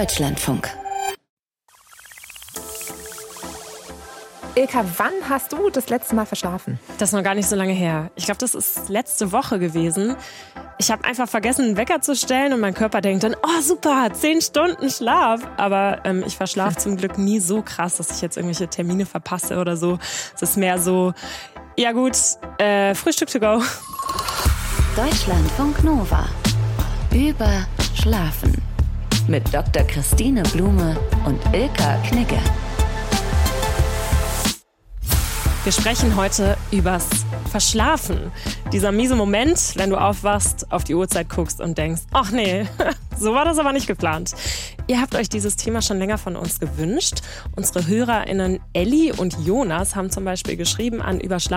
Deutschlandfunk. Ilka, wann hast du das letzte Mal verschlafen? Das ist noch gar nicht so lange her. Ich glaube, das ist letzte Woche gewesen. Ich habe einfach vergessen, einen Wecker zu stellen und mein Körper denkt dann, oh super, 10 Stunden Schlaf. Aber ich verschlafe zum Glück nie so krass, dass ich jetzt irgendwelche Termine verpasse oder so. Es ist mehr so, ja gut, Frühstück to go. Deutschlandfunk Nova. Über Schlafen. Mit Dr. Christine Blume und Ilka Knigge. Wir sprechen heute übers Verschlafen. Dieser miese Moment, wenn du aufwachst, auf die Uhrzeit guckst und denkst, ach nee, so war das aber nicht geplant. Ihr habt euch dieses Thema schon länger von uns gewünscht. Unsere HörerInnen Elli und Jonas haben zum Beispiel geschrieben an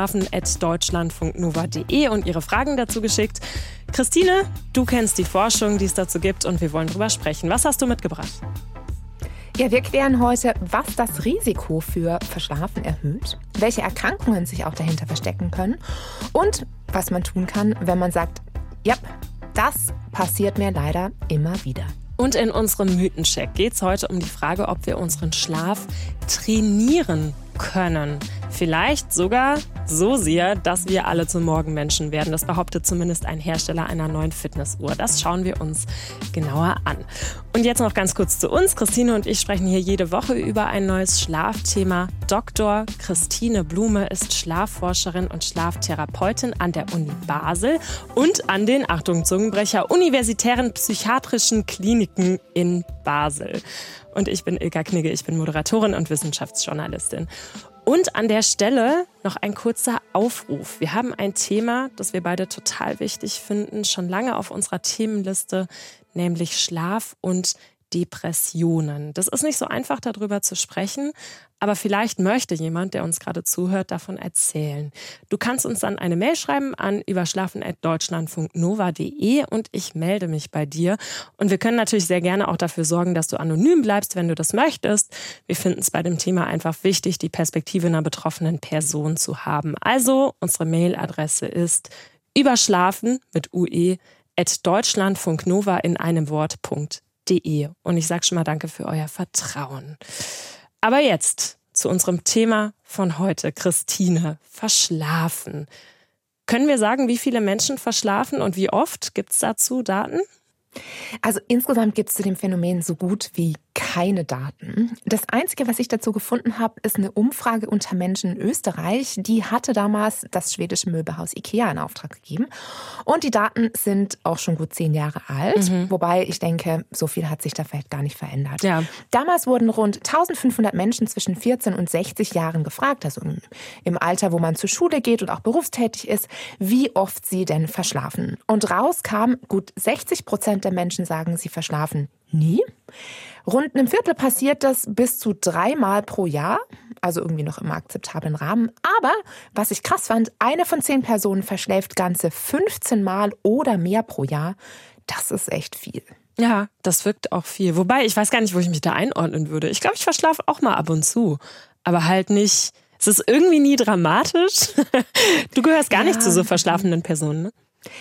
überschlafen@deutschlandfunknova.de und ihre Fragen dazu geschickt. Christine, du kennst die Forschung, die es dazu gibt, und wir wollen drüber sprechen. Was hast du mitgebracht? Ja, wir klären heute, was das Risiko für Verschlafen erhöht, welche Erkrankungen sich auch dahinter verstecken können und was man tun kann, wenn man sagt, ja, das passiert mir leider immer wieder. Und in unserem Mythencheck geht es heute um die Frage, ob wir unseren Schlaf trainieren können. Vielleicht sogar so sehr, dass wir alle zu Morgenmenschen werden. Das behauptet zumindest ein Hersteller einer neuen Fitnessuhr. Das schauen wir uns genauer an. Und jetzt noch ganz kurz zu uns. Christine und ich sprechen hier jede Woche über ein neues Schlafthema. Dr. Christine Blume ist Schlafforscherin und Schlaftherapeutin an der Uni Basel und an den, Achtung Zungenbrecher, universitären psychiatrischen Kliniken in Basel. Und ich bin Ilka Knigge, ich bin Moderatorin und Wissenschaftsjournalistin. Und an der Stelle noch ein kurzer Aufruf. Wir haben ein Thema, das wir beide total wichtig finden, schon lange auf unserer Themenliste, nämlich Schlaf und Depressionen. Das ist nicht so einfach, darüber zu sprechen, aber vielleicht möchte jemand, der uns gerade zuhört, davon erzählen. Du kannst uns dann eine Mail schreiben an überschlafen@deutschlandfunknova.de und ich melde mich bei dir. Und wir können natürlich sehr gerne auch dafür sorgen, dass du anonym bleibst, wenn du das möchtest. Wir finden es bei dem Thema einfach wichtig, die Perspektive einer betroffenen Person zu haben. Also, unsere Mailadresse ist überschlafen mit ue@deutschlandfunknova in einem Wort.de. Und ich sage schon mal danke für euer Vertrauen. Aber jetzt zu unserem Thema von heute. Christine, verschlafen. Können wir sagen, wie viele Menschen verschlafen und wie oft? Gibt es dazu Daten? Also insgesamt gibt es zu dem Phänomen so gut wie keine Daten. Das Einzige, was ich dazu gefunden habe, ist eine Umfrage unter Menschen in Österreich. Die hatte damals das schwedische Möbelhaus IKEA in Auftrag gegeben. Und die Daten sind auch schon gut 10 Jahre alt. Wobei ich denke, so viel hat sich da vielleicht gar nicht verändert. Ja. Damals wurden rund 1500 Menschen zwischen 14 und 60 Jahren gefragt, also im Alter, wo man zur Schule geht und auch berufstätig ist, wie oft sie denn verschlafen. Und raus kam, gut 60% der Menschen sagen, sie verschlafen nie. Rund einem Viertel passiert das bis zu 3 Mal pro Jahr, also irgendwie noch im akzeptablen Rahmen. Aber, was ich krass fand, 1 von 10 Personen verschläft ganze 15 Mal oder mehr pro Jahr. Das ist echt viel. Ja, das wirkt auch viel. Wobei, ich weiß gar nicht, wo ich mich da einordnen würde. Ich glaube, ich verschlafe auch mal ab und zu. Aber halt nicht, es ist irgendwie nie dramatisch. Du gehörst gar nicht zu so verschlafenen Personen, ne?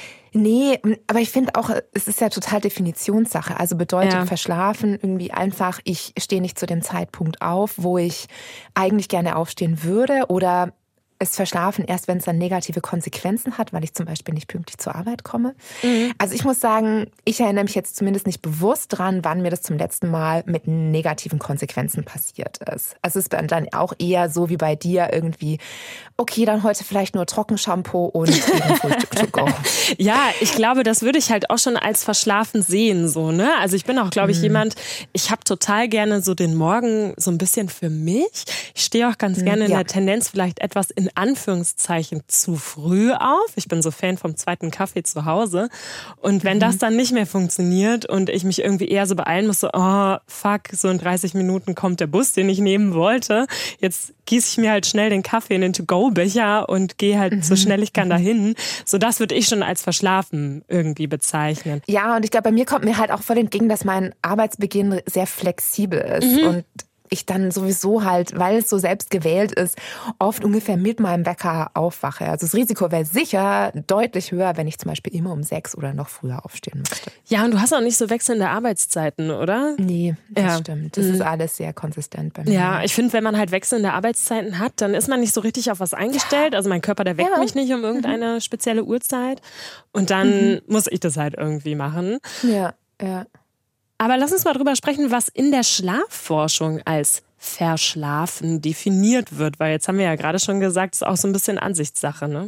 Nee, aber ich finde auch, es ist ja total Definitionssache. Also bedeutet verschlafen irgendwie einfach, ich stehe nicht zu dem Zeitpunkt auf, wo ich eigentlich gerne aufstehen würde, oder es verschlafen erst, wenn es dann negative Konsequenzen hat, weil ich zum Beispiel nicht pünktlich zur Arbeit komme. Also ich muss sagen, ich erinnere mich jetzt zumindest nicht bewusst dran, wann mir das zum letzten Mal mit negativen Konsequenzen passiert ist. Also es ist dann auch eher so wie bei dir irgendwie, okay, dann heute vielleicht nur Trockenshampoo und eben Frühstück to go. Ja, ich glaube, das würde ich halt auch schon als verschlafen sehen, so, ne? Also ich bin auch, glaube ich, jemand, ich habe total gerne so den Morgen so ein bisschen für mich. Ich stehe auch ganz gerne in der Tendenz vielleicht etwas in Anführungszeichen zu früh auf. Ich bin so Fan vom zweiten Kaffee zu Hause. Und wenn das dann nicht mehr funktioniert und ich mich irgendwie eher so beeilen muss, so, oh, fuck, so in 30 Minuten kommt der Bus, den ich nehmen wollte. Jetzt gieße ich mir halt schnell den Kaffee in den To-Go-Becher und gehe halt so schnell ich kann dahin. So, das würde ich schon als verschlafen irgendwie bezeichnen. Ja, und ich glaube, bei mir kommt mir halt auch voll entgegen, dass mein Arbeitsbeginn sehr flexibel ist. Und ich dann sowieso halt, weil es so selbst gewählt ist, oft ungefähr mit meinem Wecker aufwache. Also das Risiko wäre sicher deutlich höher, wenn ich zum Beispiel immer um 6 oder noch früher aufstehen müsste. Ja, und du hast auch nicht so wechselnde Arbeitszeiten, oder? Nee, das stimmt. Das ist alles sehr konsistent bei mir. Ja, ich finde, wenn man halt wechselnde Arbeitszeiten hat, dann ist man nicht so richtig auf was eingestellt. Also mein Körper, der weckt mich nicht um irgendeine spezielle Uhrzeit. Und dann muss ich das halt irgendwie machen. Ja. Aber lass uns mal drüber sprechen, was in der Schlafforschung als Verschlafen definiert wird. Weil jetzt haben wir ja gerade schon gesagt, es ist auch so ein bisschen Ansichtssache, ne?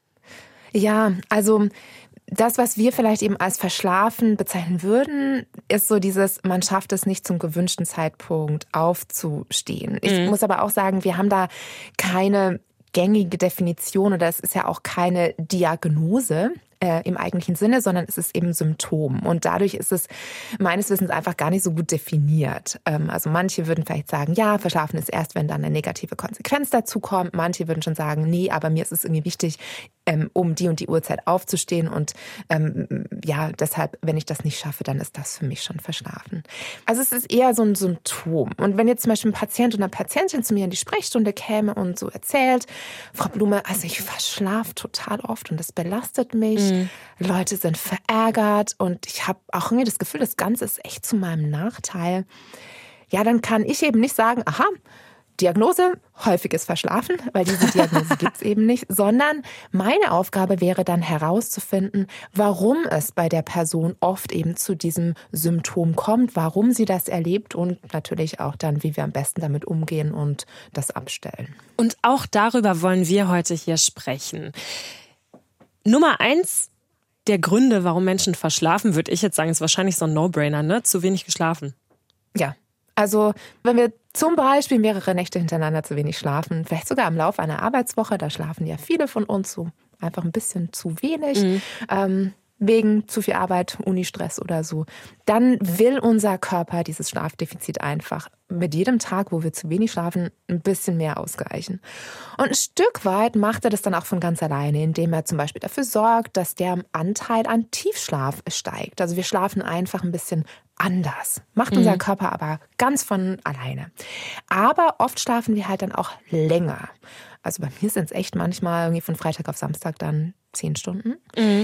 Ja, also das, was wir vielleicht eben als Verschlafen bezeichnen würden, ist so dieses, man schafft es nicht zum gewünschten Zeitpunkt aufzustehen. Ich muss aber auch sagen, wir haben da keine gängige Definition oder es ist ja auch keine Diagnose im eigentlichen Sinne, sondern es ist eben Symptom. Und dadurch ist es meines Wissens einfach gar nicht so gut definiert. Also manche würden vielleicht sagen, ja, Verschlafen ist erst, wenn dann eine negative Konsequenz dazu kommt. Manche würden schon sagen, nee, aber mir ist es irgendwie wichtig, um die und die Uhrzeit aufzustehen. Und ja, deshalb, wenn ich das nicht schaffe, dann ist das für mich schon Verschlafen. Also es ist eher so ein Symptom. Und wenn jetzt zum Beispiel ein Patient oder eine Patientin zu mir in die Sprechstunde käme und so erzählt, Frau Blume, also ich verschlafe total oft und das belastet mich. Leute sind verärgert und ich habe auch irgendwie das Gefühl, das Ganze ist echt zu meinem Nachteil. Ja, dann kann ich eben nicht sagen, aha, Diagnose, häufiges Verschlafen, weil diese Diagnose gibt es eben nicht, sondern meine Aufgabe wäre dann herauszufinden, warum es bei der Person oft eben zu diesem Symptom kommt, warum sie das erlebt und natürlich auch dann, wie wir am besten damit umgehen und das abstellen. Und auch darüber wollen wir heute hier sprechen. Nummer 1 der Gründe, warum Menschen verschlafen, würde ich jetzt sagen, ist wahrscheinlich so ein No-Brainer, ne? Zu wenig geschlafen. Ja, also wenn wir zum Beispiel mehrere Nächte hintereinander zu wenig schlafen, vielleicht sogar im Laufe einer Arbeitswoche, da schlafen ja viele von uns so einfach ein bisschen zu wenig, wegen zu viel Arbeit, Unistress oder so, dann will unser Körper dieses Schlafdefizit einfach mit jedem Tag, wo wir zu wenig schlafen, ein bisschen mehr ausgleichen. Und ein Stück weit macht er das dann auch von ganz alleine, indem er zum Beispiel dafür sorgt, dass der Anteil an Tiefschlaf steigt. Also wir schlafen einfach ein bisschen anders. Macht unser Körper aber ganz von alleine. Aber oft schlafen wir halt dann auch länger. Also bei mir sind es echt manchmal irgendwie von Freitag auf Samstag dann 10 Stunden.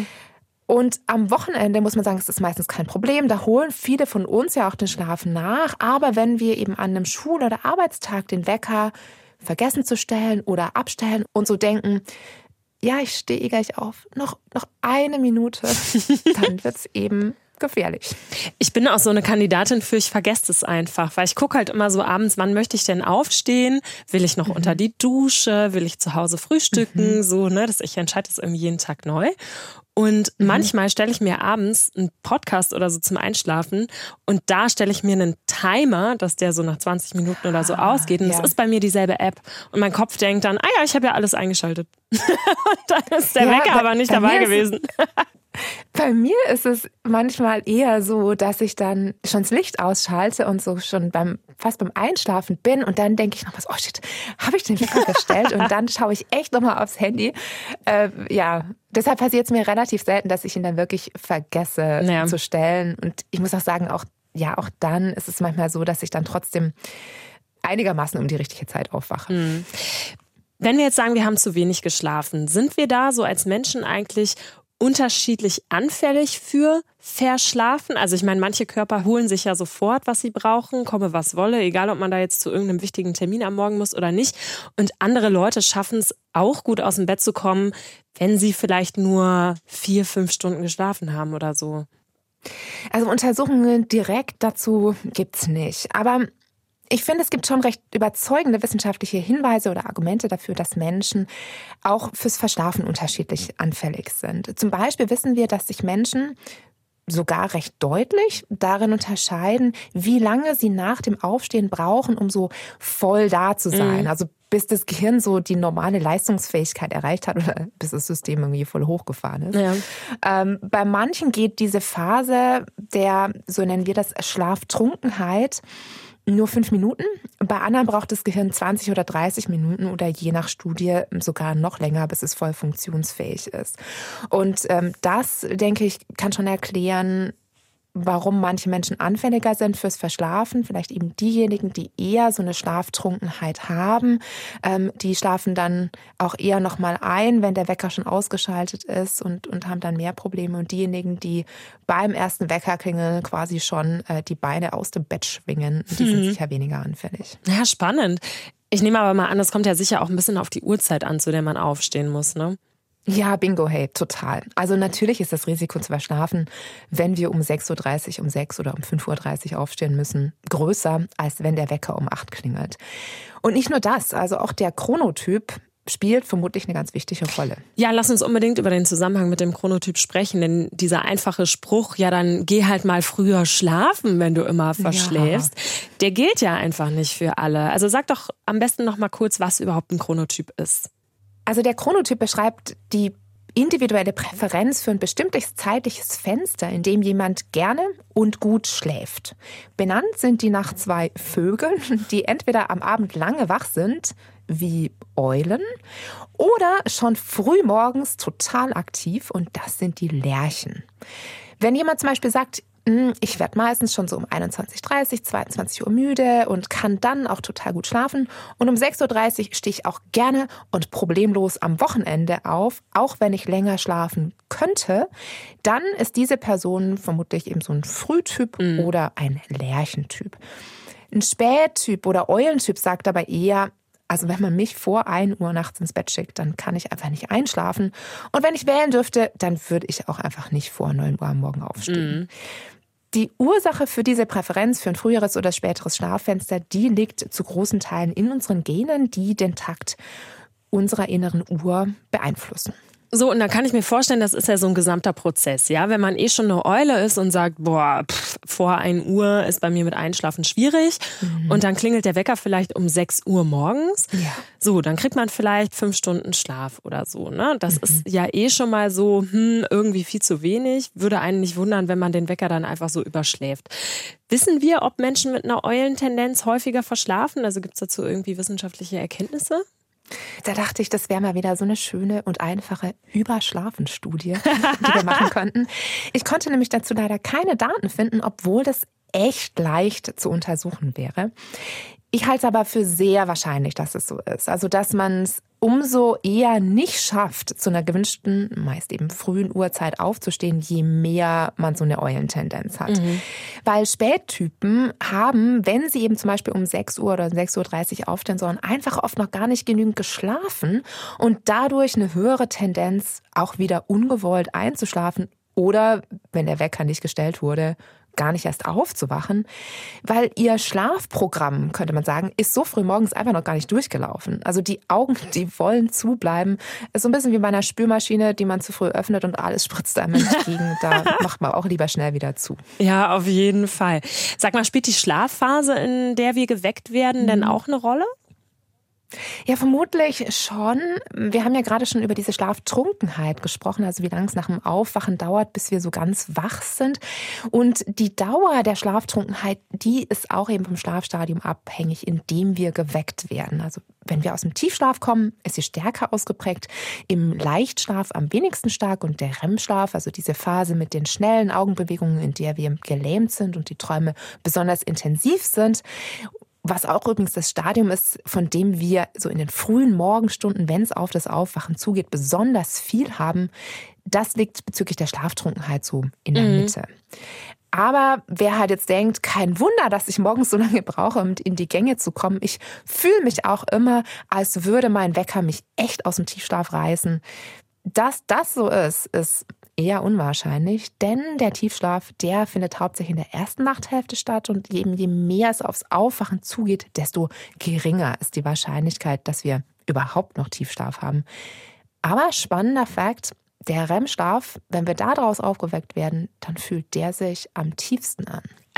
Und am Wochenende muss man sagen, es ist meistens kein Problem. Da holen viele von uns ja auch den Schlaf nach. Aber wenn wir eben an einem Schul- oder Arbeitstag den Wecker vergessen zu stellen oder abstellen und so denken, ja, ich stehe gleich auf, noch eine Minute, dann wird es eben gefährlich. Ich bin auch so eine Kandidatin für, ich vergesse es einfach, weil ich gucke halt immer so abends, wann möchte ich denn aufstehen? Will ich noch unter die Dusche? Will ich zu Hause frühstücken? So, ne, ich entscheide das irgendwie jeden Tag neu. Und manchmal stelle ich mir abends einen Podcast oder so zum Einschlafen und da stelle ich mir einen Timer, dass der so nach 20 Minuten oder so ausgeht. Und das ist bei mir dieselbe App. Und mein Kopf denkt dann, ja, ich habe ja alles eingeschaltet. Und dann ist der Wecker aber nicht dabei gewesen. Bei mir ist es manchmal eher so, dass ich dann schon das Licht ausschalte und so schon fast beim Einschlafen bin und dann denke ich noch was, oh shit, habe ich den Wecker gestellt? Und dann schaue ich echt nochmal aufs Handy. Deshalb passiert es mir relativ selten, dass ich ihn dann wirklich vergesse zu stellen. Und ich muss auch sagen, auch dann ist es manchmal so, dass ich dann trotzdem einigermaßen um die richtige Zeit aufwache. Wenn wir jetzt sagen, wir haben zu wenig geschlafen, sind wir da so als Menschen eigentlich unterschiedlich anfällig für Verschlafen? Also ich meine, manche Körper holen sich ja sofort, was sie brauchen, komme was wolle, egal ob man da jetzt zu irgendeinem wichtigen Termin am Morgen muss oder nicht. Und andere Leute schaffen es auch gut aus dem Bett zu kommen, wenn sie vielleicht nur 4-5 Stunden geschlafen haben oder so. Also Untersuchungen direkt dazu gibt's nicht. Aber ich finde, es gibt schon recht überzeugende wissenschaftliche Hinweise oder Argumente dafür, dass Menschen auch fürs Verschlafen unterschiedlich anfällig sind. Zum Beispiel wissen wir, dass sich Menschen sogar recht deutlich darin unterscheiden, wie lange sie nach dem Aufstehen brauchen, um so voll da zu sein. Also bis das Gehirn so die normale Leistungsfähigkeit erreicht hat oder bis das System irgendwie voll hochgefahren ist. Ja. Bei manchen geht diese Phase der, so nennen wir das, Schlaftrunkenheit, nur 5 Minuten. Bei anderen braucht das Gehirn 20 oder 30 Minuten oder je nach Studie sogar noch länger, bis es voll funktionsfähig ist. Und das, denke ich, kann schon erklären, warum manche Menschen anfälliger sind fürs Verschlafen. Vielleicht eben diejenigen, die eher so eine Schlaftrunkenheit haben. Die schlafen dann auch eher nochmal ein, wenn der Wecker schon ausgeschaltet ist und haben dann mehr Probleme. Und diejenigen, die beim ersten Weckerklingeln quasi schon die Beine aus dem Bett schwingen, die sind sicher weniger anfällig. Ja, spannend. Ich nehme aber mal an, das kommt ja sicher auch ein bisschen auf die Uhrzeit an, zu der man aufstehen muss, ne? Ja, bingo, hey, total. Also natürlich ist das Risiko zu verschlafen, wenn wir um 6.30 Uhr, um 6 oder um 5.30 Uhr aufstehen müssen, größer, als wenn der Wecker um 8 klingelt. Und nicht nur das, also auch der Chronotyp spielt vermutlich eine ganz wichtige Rolle. Ja, lass uns unbedingt über den Zusammenhang mit dem Chronotyp sprechen, denn dieser einfache Spruch, ja dann geh halt mal früher schlafen, wenn du immer verschläfst, der gilt ja einfach nicht für alle. Also sag doch am besten noch mal kurz, was überhaupt ein Chronotyp ist. Also der Chronotyp beschreibt die individuelle Präferenz für ein bestimmtes zeitliches Fenster, in dem jemand gerne und gut schläft. Benannt sind die nach zwei Vögeln, die entweder am Abend lange wach sind, wie Eulen, oder schon früh morgens total aktiv, und das sind die Lerchen. Wenn jemand zum Beispiel sagt, ich werde meistens schon so um 21.30 Uhr, 22 Uhr müde und kann dann auch total gut schlafen. Und um 6.30 Uhr stehe ich auch gerne und problemlos am Wochenende auf, auch wenn ich länger schlafen könnte. Dann ist diese Person vermutlich eben so ein Frühtyp oder ein Lerchentyp. Ein Spättyp oder Eulentyp sagt aber eher, also wenn man mich vor 1 Uhr nachts ins Bett schickt, dann kann ich einfach nicht einschlafen. Und wenn ich wählen dürfte, dann würde ich auch einfach nicht vor 9 Uhr am Morgen aufstehen. Die Ursache für diese Präferenz für ein früheres oder späteres Schlaffenster, die liegt zu großen Teilen in unseren Genen, die den Takt unserer inneren Uhr beeinflussen. So, und dann kann ich mir vorstellen, das ist ja so ein gesamter Prozess, ja? Wenn man schon eine Eule ist und sagt, vor 1 Uhr ist bei mir mit Einschlafen schwierig und dann klingelt der Wecker vielleicht um 6 Uhr morgens. Ja. So, dann kriegt man vielleicht 5 Stunden Schlaf oder so, ne? Das ist ja schon mal so, irgendwie viel zu wenig. Würde einen nicht wundern, wenn man den Wecker dann einfach so überschläft. Wissen wir, ob Menschen mit einer Eulentendenz häufiger verschlafen? Also gibt es dazu irgendwie wissenschaftliche Erkenntnisse? Da dachte ich, das wäre mal wieder so eine schöne und einfache Überschlafenstudie, die wir machen könnten. Ich konnte nämlich dazu leider keine Daten finden, obwohl das echt leicht zu untersuchen wäre. Ich halte es aber für sehr wahrscheinlich, dass es so ist. Also, dass man es umso eher nicht schafft, zu einer gewünschten, meist eben frühen Uhrzeit aufzustehen, je mehr man so eine Eulentendenz hat. Weil Spättypen haben, wenn sie eben zum Beispiel um 6 Uhr oder 6.30 Uhr aufstehen sollen, einfach oft noch gar nicht genügend geschlafen und dadurch eine höhere Tendenz, auch wieder ungewollt einzuschlafen oder, wenn der Wecker nicht gestellt wurde, gar nicht erst aufzuwachen, weil ihr Schlafprogramm, könnte man sagen, ist so früh morgens einfach noch gar nicht durchgelaufen. Also die Augen, die wollen zubleiben. Ist so ein bisschen wie bei einer Spülmaschine, die man zu früh öffnet und alles spritzt einem entgegen. Da macht man auch lieber schnell wieder zu. Ja, auf jeden Fall. Sag mal, spielt die Schlafphase, in der wir geweckt werden, denn auch eine Rolle? Ja, vermutlich schon. Wir haben ja gerade schon über diese Schlaftrunkenheit gesprochen, also wie lange es nach dem Aufwachen dauert, bis wir so ganz wach sind. Und die Dauer der Schlaftrunkenheit, die ist auch eben vom Schlafstadium abhängig, in dem wir geweckt werden. Also wenn wir aus dem Tiefschlaf kommen, ist sie stärker ausgeprägt, im Leichtschlaf am wenigsten stark und der REM-Schlaf, also diese Phase mit den schnellen Augenbewegungen, in der wir gelähmt sind und die Träume besonders intensiv sind. Was auch übrigens das Stadium ist, von dem wir so in den frühen Morgenstunden, wenn es auf das Aufwachen zugeht, besonders viel haben, das liegt bezüglich der Schlaftrunkenheit so in der Mitte. Aber wer halt jetzt denkt, kein Wunder, dass ich morgens so lange brauche, um in die Gänge zu kommen. Ich fühle mich auch immer, als würde mein Wecker mich echt aus dem Tiefschlaf reißen. Dass das so ist eher unwahrscheinlich, denn der Tiefschlaf, der findet hauptsächlich in der ersten Nachthälfte statt und je mehr es aufs Aufwachen zugeht, desto geringer ist die Wahrscheinlichkeit, dass wir überhaupt noch Tiefschlaf haben. Aber spannender Fakt, der REM-Schlaf, wenn wir daraus aufgeweckt werden, dann fühlt der sich am tiefsten an. Also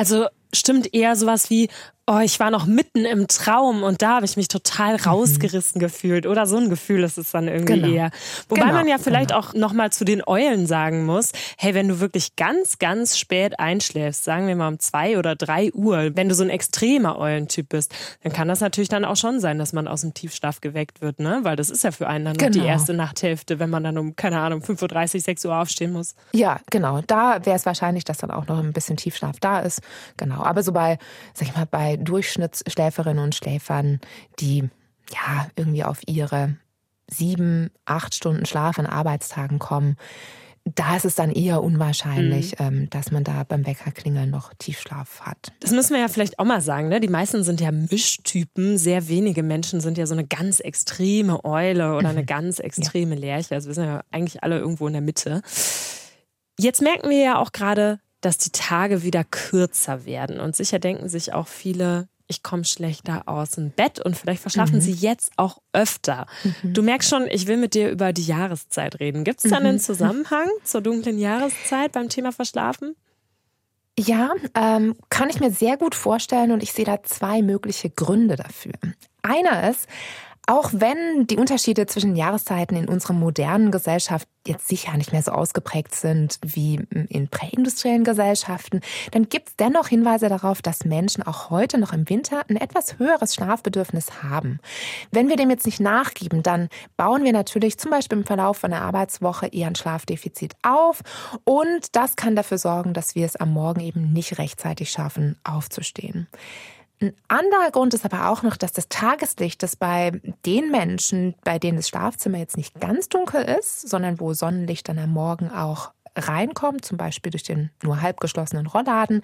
stimmt eher sowas wie, oh, ich war noch mitten im Traum und da habe ich mich total rausgerissen gefühlt. Oder so ein Gefühl ist es dann irgendwie eher. Wobei man ja vielleicht auch nochmal zu den Eulen sagen muss, hey, wenn du wirklich ganz, ganz spät einschläfst, sagen wir mal um 2 oder 3 Uhr, wenn du so ein extremer Eulentyp bist, dann kann das natürlich dann auch schon sein, dass man aus dem Tiefschlaf geweckt wird, ne? Weil das ist ja für einen dann noch die erste Nachthälfte, wenn man dann um, keine Ahnung, 5:30 Uhr, 6 Uhr aufstehen muss. Ja, genau. Da wäre es wahrscheinlich, dass dann auch noch ein bisschen Tiefschlaf da ist. Genau. Aber so bei, sag ich mal, bei Durchschnittsschläferinnen und Schläfern, die ja irgendwie auf ihre 7, 8 Stunden Schlaf an Arbeitstagen kommen, da ist es dann eher unwahrscheinlich, dass man da beim Weckerklingeln noch Tiefschlaf hat. Das müssen wir ja vielleicht auch mal sagen, ne? Die meisten sind ja Mischtypen. Sehr wenige Menschen sind ja so eine ganz extreme Eule oder eine ganz extreme Lerche. Also wir sind ja eigentlich alle irgendwo in der Mitte. Jetzt merken wir ja auch gerade, dass die Tage wieder kürzer werden. Und sicher denken sich auch viele, ich komme schlechter aus dem Bett und vielleicht verschlafen sie jetzt auch öfter. Du merkst schon, ich will mit dir über die Jahreszeit reden. Gibt es da einen Zusammenhang zur dunklen Jahreszeit beim Thema Verschlafen? Ja, kann ich mir sehr gut vorstellen und ich sehe da 2 mögliche Gründe dafür. Einer ist, auch wenn die Unterschiede zwischen Jahreszeiten in unserer modernen Gesellschaft jetzt sicher nicht mehr so ausgeprägt sind wie in präindustriellen Gesellschaften, dann gibt es dennoch Hinweise darauf, dass Menschen auch heute noch im Winter ein etwas höheres Schlafbedürfnis haben. Wenn wir dem jetzt nicht nachgeben, dann bauen wir natürlich zum Beispiel im Verlauf von einer Arbeitswoche eher ein Schlafdefizit auf und das kann dafür sorgen, dass wir es am Morgen eben nicht rechtzeitig schaffen, aufzustehen. Ein anderer Grund ist aber auch noch, dass das Tageslicht, das bei den Menschen, bei denen das Schlafzimmer jetzt nicht ganz dunkel ist, sondern wo Sonnenlicht dann am Morgen auch reinkommt, zum Beispiel durch den nur halb geschlossenen Rollladen,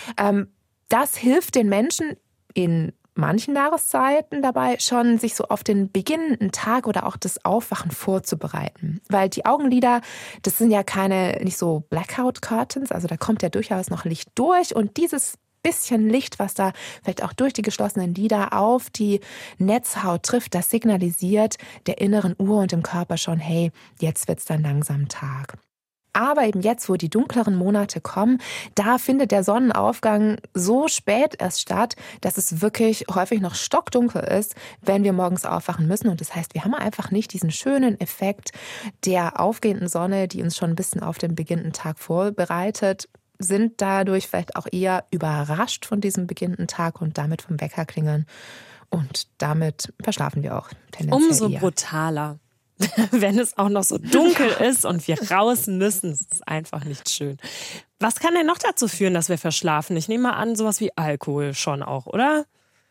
das hilft den Menschen in manchen Jahreszeiten dabei schon, sich so auf den beginnenden Tag oder auch das Aufwachen vorzubereiten. Weil die Augenlider, das sind ja nicht so Blackout-Curtains, also da kommt ja durchaus noch Licht durch und dieses bisschen Licht, was da vielleicht auch durch die geschlossenen Lider auf die Netzhaut trifft, das signalisiert der inneren Uhr und dem Körper schon, hey, jetzt wird's dann langsam Tag. Aber eben jetzt, wo die dunkleren Monate kommen, da findet der Sonnenaufgang so spät erst statt, dass es wirklich häufig noch stockdunkel ist, wenn wir morgens aufwachen müssen. Und das heißt, wir haben einfach nicht diesen schönen Effekt der aufgehenden Sonne, die uns schon ein bisschen auf den beginnenden Tag vorbereitet, sind dadurch vielleicht auch eher überrascht von diesem beginnenden Tag und damit vom Weckerklingeln. Und damit verschlafen wir auch tendenziell umso eher. Brutaler, wenn es auch noch so dunkel ist und wir raus müssen. Das ist einfach nicht schön. Was kann denn noch dazu führen, dass wir verschlafen? Ich nehme mal an, sowas wie Alkohol schon auch, oder?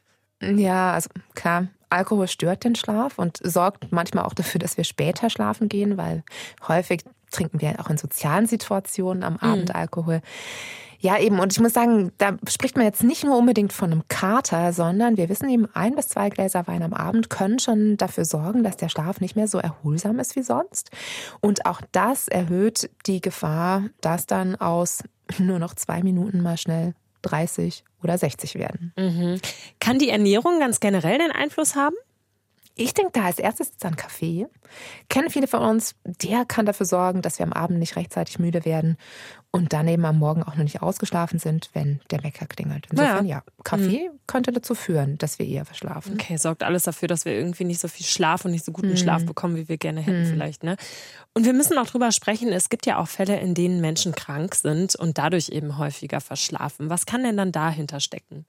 Ja, also klar, Alkohol stört den Schlaf und sorgt manchmal auch dafür, dass wir später schlafen gehen, weil häufig trinken wir auch in sozialen Situationen am Abend Alkohol. Ja, eben. Und ich muss sagen, da spricht man jetzt nicht nur unbedingt von einem Kater, sondern wir wissen eben, 1 bis 2 Gläser Wein am Abend können schon dafür sorgen, dass der Schlaf nicht mehr so erholsam ist wie sonst. Und auch das erhöht die Gefahr, dass dann aus nur noch 2 Minuten mal schnell 30 oder 60 werden. Kann die Ernährung ganz generell den Einfluss haben? Ich denke da als erstes an Kaffee. Kennen viele von uns, der kann dafür sorgen, dass wir am Abend nicht rechtzeitig müde werden und dann eben am Morgen auch noch nicht ausgeschlafen sind, wenn der Wecker klingelt. Insofern ja, Kaffee könnte dazu führen, dass wir eher verschlafen. Okay, sorgt alles dafür, dass wir irgendwie nicht so viel Schlaf und nicht so guten Schlaf bekommen, wie wir gerne hätten vielleicht, ne? Und wir müssen auch drüber sprechen, es gibt ja auch Fälle, in denen Menschen krank sind und dadurch eben häufiger verschlafen. Was kann denn dann dahinter stecken?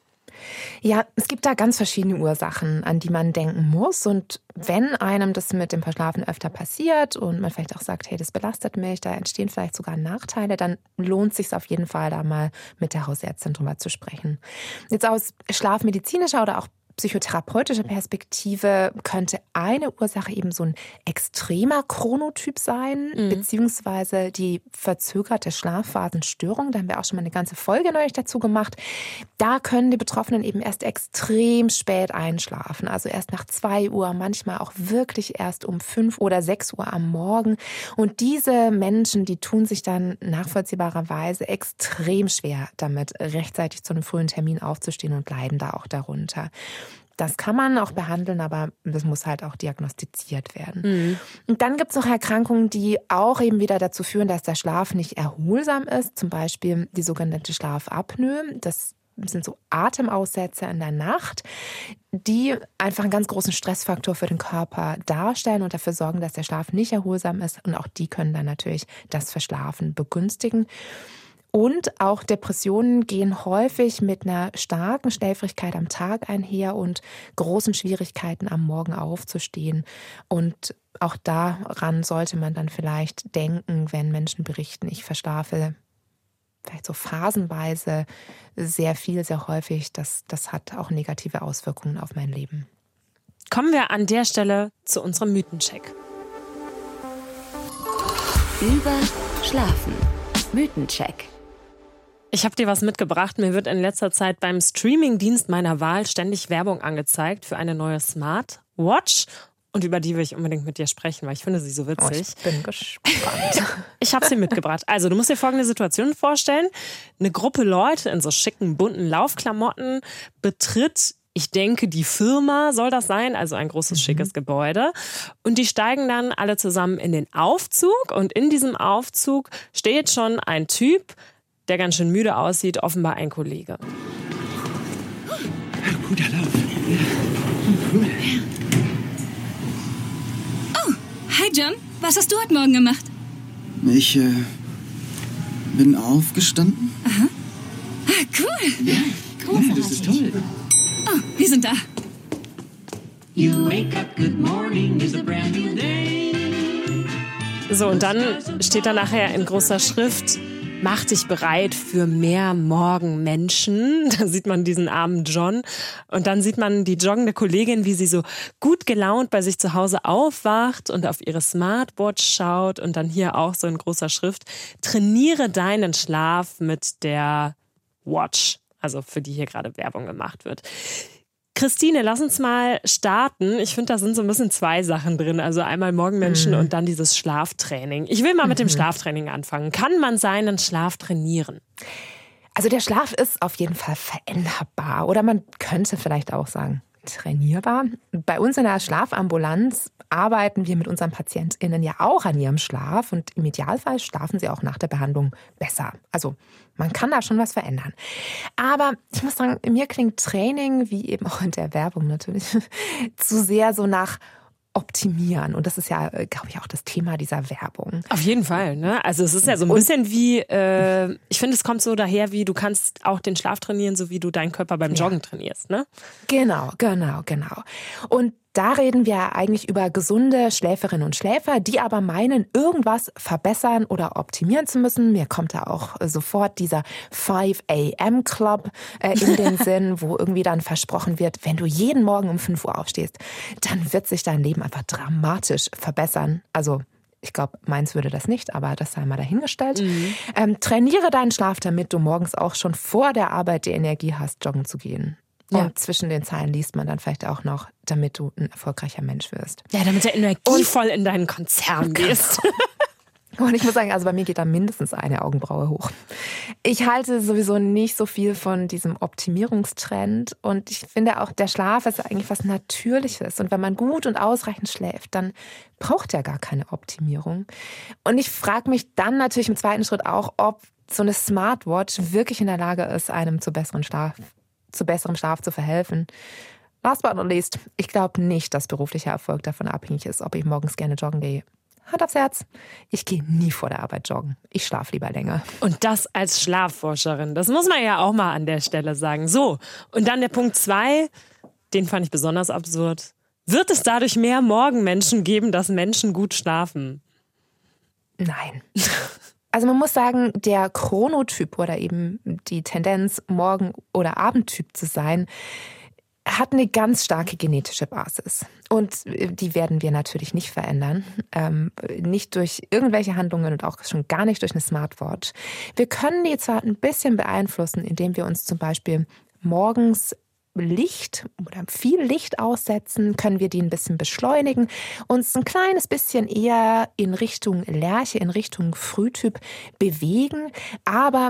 Ja, es gibt da ganz verschiedene Ursachen, an die man denken muss. Und wenn einem das mit dem Verschlafen öfter passiert und man vielleicht auch sagt, hey, das belastet mich, da entstehen vielleicht sogar Nachteile, dann lohnt es sich auf jeden Fall, da mal mit der Hausärztin drüber zu sprechen. Jetzt aus schlafmedizinischer oder auch psychotherapeutischer Perspektive könnte eine Ursache eben so ein extremer Chronotyp sein, beziehungsweise die verzögerte Schlafphasenstörung. Da haben wir auch schon mal eine ganze Folge neulich dazu gemacht. Da können die Betroffenen eben erst extrem spät einschlafen, also erst nach 2 Uhr, manchmal auch wirklich erst um 5 oder 6 Uhr am Morgen. Und diese Menschen, die tun sich dann nachvollziehbarerweise extrem schwer damit, rechtzeitig zu einem frühen Termin aufzustehen und leiden da auch darunter. Das kann man auch behandeln, aber das muss halt auch diagnostiziert werden. Und dann gibt es noch Erkrankungen, die auch eben wieder dazu führen, dass der Schlaf nicht erholsam ist. Zum Beispiel die sogenannte Schlafapnoe. Das sind so Atemaussetzer in der Nacht, die einfach einen ganz großen Stressfaktor für den Körper darstellen und dafür sorgen, dass der Schlaf nicht erholsam ist. Und auch die können dann natürlich das Verschlafen begünstigen. Und auch Depressionen gehen häufig mit einer starken Schläfrigkeit am Tag einher und großen Schwierigkeiten am Morgen aufzustehen. Und auch daran sollte man dann vielleicht denken, wenn Menschen berichten, ich verschlafe vielleicht so phasenweise sehr viel, sehr häufig. Das hat auch negative Auswirkungen auf mein Leben. Kommen wir an der Stelle zu unserem Mythencheck. Über Schlafen. Mythencheck. Ich habe dir was mitgebracht. Mir wird in letzter Zeit beim Streamingdienst meiner Wahl ständig Werbung angezeigt für eine neue Smartwatch. Und über die will ich unbedingt mit dir sprechen, weil ich finde sie so witzig. Ich bin gespannt. Ich habe sie mitgebracht. Also du musst dir folgende Situation vorstellen. Eine Gruppe Leute in so schicken, bunten Laufklamotten betritt, ich denke, die Firma soll das sein, also ein großes, schickes Gebäude. Und die steigen dann alle zusammen in den Aufzug. Und in diesem Aufzug steht schon ein Typ, der ganz schön müde aussieht, offenbar ein Kollege. Guter Lauf. Oh, hi John. Was hast du heute Morgen gemacht? Ich bin aufgestanden. Aha. Ah, cool. Ja, cool. Das ist toll. Oh, wir sind da. You wake up, good morning, is a brand new day. So, und dann steht da nachher in großer Schrift: Mach dich bereit für mehr Morgenmenschen. Da sieht man diesen armen John. Und dann sieht man die joggende Kollegin, wie sie so gut gelaunt bei sich zu Hause aufwacht und auf ihre Smartwatch schaut. Und dann hier auch so in großer Schrift: Trainiere deinen Schlaf mit der Watch. Also für die hier gerade Werbung gemacht wird. Christine, lass uns mal starten. Ich finde, da sind so ein bisschen zwei Sachen drin. Also einmal Morgenmenschen und dann dieses Schlaftraining. Ich will mal mit dem Schlaftraining anfangen. Kann man seinen Schlaf trainieren? Also der Schlaf ist auf jeden Fall veränderbar. Oder man könnte vielleicht auch sagen, trainierbar. Bei uns in der Schlafambulanz arbeiten wir mit unseren PatientInnen ja auch an ihrem Schlaf. Und im Idealfall schlafen sie auch nach der Behandlung besser. Also man kann da schon was verändern. Aber ich muss sagen, mir klingt Training, wie eben auch in der Werbung natürlich, zu sehr so nach optimieren. Und das ist ja, glaube ich, auch das Thema dieser Werbung. Auf jeden Fall, ne? Also es ist ja so ein bisschen wie, ich finde, es kommt so daher, wie du kannst auch den Schlaf trainieren, so wie du deinen Körper beim Joggen trainierst, ne? Genau. Und da reden wir eigentlich über gesunde Schläferinnen und Schläfer, die aber meinen, irgendwas verbessern oder optimieren zu müssen. Mir kommt da auch sofort dieser 5 a.m. Club in den Sinn, wo irgendwie dann versprochen wird, wenn du jeden Morgen um 5 Uhr aufstehst, dann wird sich dein Leben einfach dramatisch verbessern. Also ich glaube, meins würde das nicht, aber das sei mal dahingestellt. Trainiere deinen Schlaf, damit du morgens auch schon vor der Arbeit die Energie hast, joggen zu gehen. Und zwischen den Zeilen liest man dann vielleicht auch noch, damit du ein erfolgreicher Mensch wirst. Ja, damit du energievoll in deinen Konzern gehst. Und ich muss sagen, also bei mir geht da mindestens eine Augenbraue hoch. Ich halte sowieso nicht so viel von diesem Optimierungstrend. Und ich finde auch, der Schlaf ist eigentlich was Natürliches. Und wenn man gut und ausreichend schläft, dann braucht er gar keine Optimierung. Und ich frage mich dann natürlich im zweiten Schritt auch, ob so eine Smartwatch wirklich in der Lage ist, einem zu besserem Schlaf zu verhelfen. Last but not least, ich glaube nicht, dass beruflicher Erfolg davon abhängig ist, ob ich morgens gerne joggen gehe. Hand aufs Herz, ich gehe nie vor der Arbeit joggen. Ich schlafe lieber länger. Und das als Schlafforscherin, das muss man ja auch mal an der Stelle sagen. So, und dann der Punkt 2, den fand ich besonders absurd. Wird es dadurch mehr Morgenmenschen geben, dass Menschen gut schlafen? Nein. Also man muss sagen, der Chronotyp oder eben die Tendenz, Morgen- oder Abendtyp zu sein, hat eine ganz starke genetische Basis. Und die werden wir natürlich nicht verändern. Nicht durch irgendwelche Handlungen und auch schon gar nicht durch eine Smartwatch. Wir können die zwar ein bisschen beeinflussen, indem wir uns zum Beispiel morgens Licht oder viel Licht aussetzen, können wir die ein bisschen beschleunigen, uns ein kleines bisschen eher in Richtung Lerche, in Richtung Frühtyp bewegen. Aber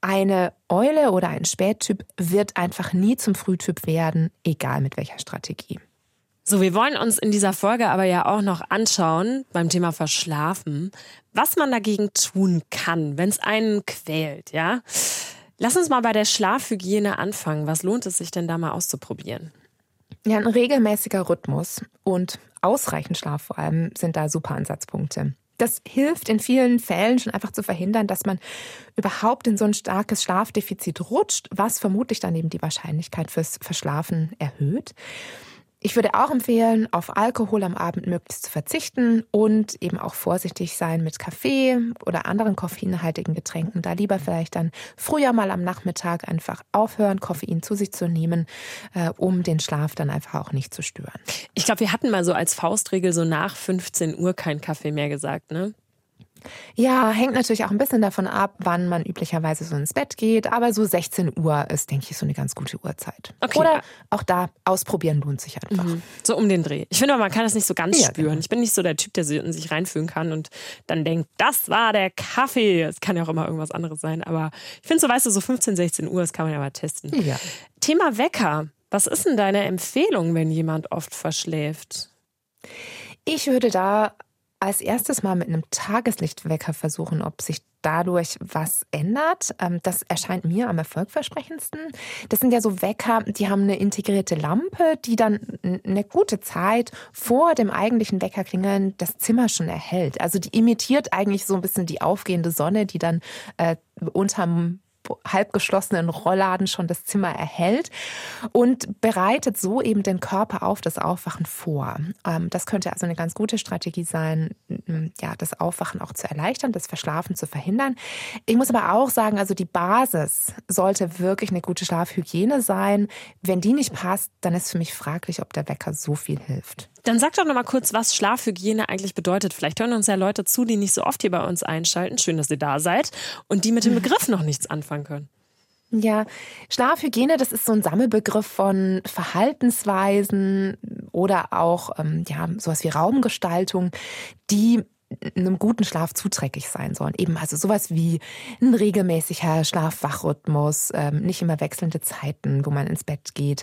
Eine Eule oder ein Spättyp wird einfach nie zum Frühtyp werden, egal mit welcher Strategie. So, wir wollen uns in dieser Folge aber ja auch noch anschauen, beim Thema Verschlafen, was man dagegen tun kann, wenn es einen quält, ja? Lass uns mal bei der Schlafhygiene anfangen. Was lohnt es sich denn da mal auszuprobieren? Ja, ein regelmäßiger Rhythmus und ausreichend Schlaf vor allem sind da super Ansatzpunkte. Das hilft in vielen Fällen schon einfach zu verhindern, dass man überhaupt in so ein starkes Schlafdefizit rutscht, was vermutlich dann eben die Wahrscheinlichkeit fürs Verschlafen erhöht. Ich würde auch empfehlen, auf Alkohol am Abend möglichst zu verzichten und eben auch vorsichtig sein mit Kaffee oder anderen koffeinhaltigen Getränken. Da lieber vielleicht dann früher mal am Nachmittag einfach aufhören, Koffein zu sich zu nehmen, um den Schlaf dann einfach auch nicht zu stören. Ich glaube, wir hatten mal so als Faustregel so nach 15 Uhr kein Kaffee mehr gesagt, ne? Ja, hängt natürlich auch ein bisschen davon ab, wann man üblicherweise so ins Bett geht. Aber so 16 Uhr ist, denke ich, so eine ganz gute Uhrzeit. Okay. Oder auch da, ausprobieren lohnt sich einfach. So um den Dreh. Ich finde aber, man kann das nicht so ganz spüren. Genau. Ich bin nicht so der Typ, der in sich reinfühlen kann und dann denkt, das war der Kaffee. Es kann ja auch immer irgendwas anderes sein. Aber ich finde so, weißt du, so 15, 16 Uhr, das kann man ja mal testen. Ja. Thema Wecker. Was ist denn deine Empfehlung, wenn jemand oft verschläft? Ich würde da als erstes mal mit einem Tageslichtwecker versuchen, ob sich dadurch was ändert. Das erscheint mir am erfolgversprechendsten. Das sind ja so Wecker, die haben eine integrierte Lampe, die dann eine gute Zeit vor dem eigentlichen Weckerklingeln das Zimmer schon erhellt. Also die imitiert eigentlich so ein bisschen die aufgehende Sonne, die dann unterm halb geschlossenen Rollladen schon das Zimmer erhellt und bereitet so eben den Körper auf das Aufwachen vor. Das könnte also eine ganz gute Strategie sein, ja, das Aufwachen auch zu erleichtern, das Verschlafen zu verhindern. Ich muss aber auch sagen, also die Basis sollte wirklich eine gute Schlafhygiene sein. Wenn die nicht passt, dann ist für mich fraglich, ob der Wecker so viel hilft. Dann sag doch noch mal kurz, was Schlafhygiene eigentlich bedeutet. Vielleicht hören uns ja Leute zu, die nicht so oft hier bei uns einschalten. Schön, dass ihr da seid. Und die mit dem Begriff noch nichts anfangen können. Ja, Schlafhygiene, das ist so ein Sammelbegriff von Verhaltensweisen oder auch sowas wie Raumgestaltung, die einem guten Schlaf zuträglich sein sollen. Eben also sowas wie ein regelmäßiger Schlaf-Wach-Rhythmus, nicht immer wechselnde Zeiten, wo man ins Bett geht,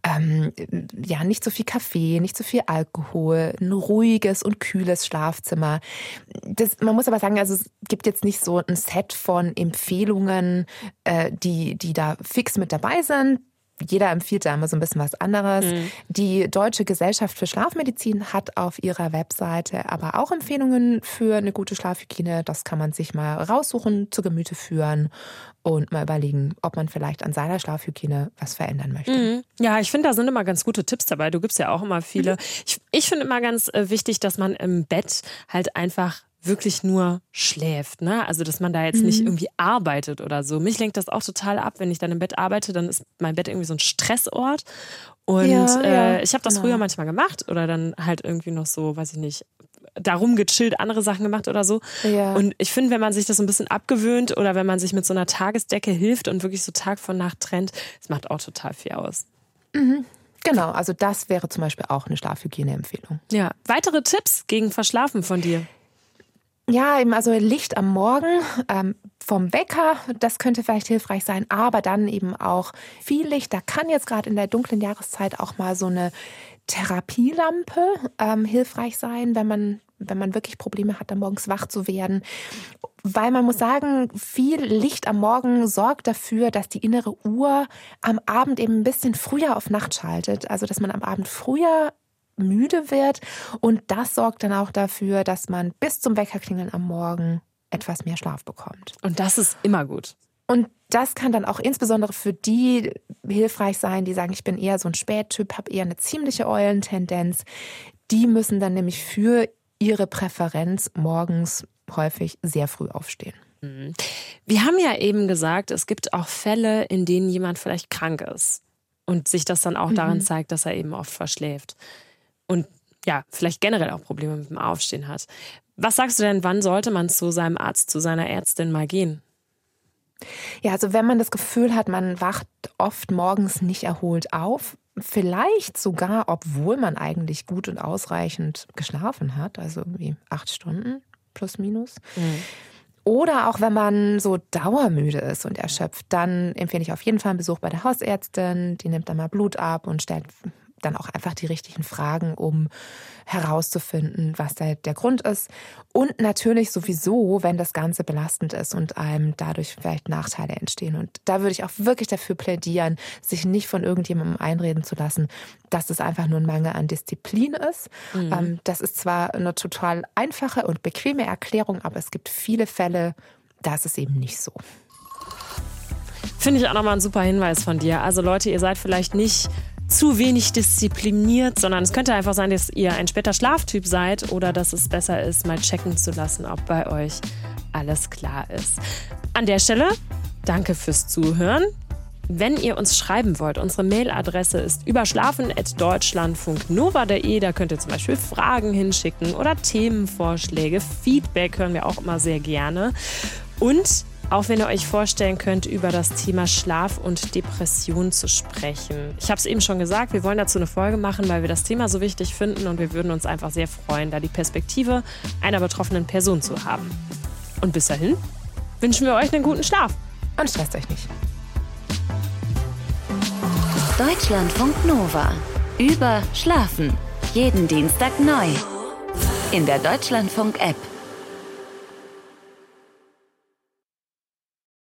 nicht so viel Kaffee, nicht so viel Alkohol, ein ruhiges und kühles Schlafzimmer. Man muss aber sagen, also es gibt jetzt nicht so ein Set von Empfehlungen, die da fix mit dabei sind. Jeder empfiehlt da immer so ein bisschen was anderes. Die Deutsche Gesellschaft für Schlafmedizin hat auf ihrer Webseite aber auch Empfehlungen für eine gute Schlafhygiene. Das kann man sich mal raussuchen, zu Gemüte führen und mal überlegen, ob man vielleicht an seiner Schlafhygiene was verändern möchte. Ja, ich finde, da sind immer ganz gute Tipps dabei. Du gibst ja auch immer viele. Ich finde immer ganz wichtig, dass man im Bett halt einfach wirklich nur schläft, ne? Also, dass man da jetzt nicht irgendwie arbeitet oder so. Mich lenkt das auch total ab, wenn ich dann im Bett arbeite, dann ist mein Bett irgendwie so ein Stressort. Und ich habe das früher manchmal gemacht oder dann halt irgendwie noch so, weiß ich nicht, darum gechillt, andere Sachen gemacht oder so. Ja. Und ich finde, wenn man sich das so ein bisschen abgewöhnt oder wenn man sich mit so einer Tagesdecke hilft und wirklich so Tag von Nacht trennt, das macht auch total viel aus. Genau, also das wäre zum Beispiel auch eine Schlafhygiene-Empfehlung. Ja, weitere Tipps gegen Verschlafen von dir? Ja, eben also Licht am Morgen vom Wecker, das könnte vielleicht hilfreich sein, aber dann eben auch viel Licht. Da kann jetzt gerade in der dunklen Jahreszeit auch mal so eine Therapielampe hilfreich sein, wenn man wirklich Probleme hat, da morgens wach zu werden. Weil man muss sagen, viel Licht am Morgen sorgt dafür, dass die innere Uhr am Abend eben ein bisschen früher auf Nacht schaltet. Also dass man am Abend früher müde wird und das sorgt dann auch dafür, dass man bis zum Weckerklingeln am Morgen etwas mehr Schlaf bekommt. Und das ist immer gut. Und das kann dann auch insbesondere für die hilfreich sein, die sagen, ich bin eher so ein Spättyp, habe eher eine ziemliche Eulentendenz. Die müssen dann nämlich für ihre Präferenz morgens häufig sehr früh aufstehen. Wir haben ja eben gesagt, es gibt auch Fälle, in denen jemand vielleicht krank ist und sich das dann auch darin zeigt, dass er eben oft verschläft. Und ja, vielleicht generell auch Probleme mit dem Aufstehen hat. Was sagst du denn, wann sollte man zu seinem Arzt, zu seiner Ärztin mal gehen? Ja, also wenn man das Gefühl hat, man wacht oft morgens nicht erholt auf, vielleicht sogar, obwohl man eigentlich gut und ausreichend geschlafen hat, also irgendwie 8 Stunden plus minus. Oder auch wenn man so dauermüde ist und erschöpft, dann empfehle ich auf jeden Fall einen Besuch bei der Hausärztin. Die nimmt dann mal Blut ab und stellt dann auch einfach die richtigen Fragen, um herauszufinden, was der Grund ist. Und natürlich sowieso, wenn das Ganze belastend ist und einem dadurch vielleicht Nachteile entstehen. Und da würde ich auch wirklich dafür plädieren, sich nicht von irgendjemandem einreden zu lassen, dass es einfach nur ein Mangel an Disziplin ist. Das ist zwar eine total einfache und bequeme Erklärung, aber es gibt viele Fälle, da ist es eben nicht so. Finde ich auch nochmal ein super Hinweis von dir. Also Leute, ihr seid vielleicht nicht zu wenig diszipliniert, sondern es könnte einfach sein, dass ihr ein später Schlaftyp seid oder dass es besser ist, mal checken zu lassen, ob bei euch alles klar ist. An der Stelle, danke fürs Zuhören. Wenn ihr uns schreiben wollt, unsere Mailadresse ist überschlafen@deutschlandfunknova.de. Da könnt ihr zum Beispiel Fragen hinschicken oder Themenvorschläge. Feedback hören wir auch immer sehr gerne. Und auch wenn ihr euch vorstellen könnt, über das Thema Schlaf und Depression zu sprechen. Ich habe es eben schon gesagt, wir wollen dazu eine Folge machen, weil wir das Thema so wichtig finden und wir würden uns einfach sehr freuen, da die Perspektive einer betroffenen Person zu haben. Und bis dahin wünschen wir euch einen guten Schlaf. Und stresst euch nicht. Deutschlandfunk Nova. Über Schlafen. Jeden Dienstag neu. In der Deutschlandfunk-App.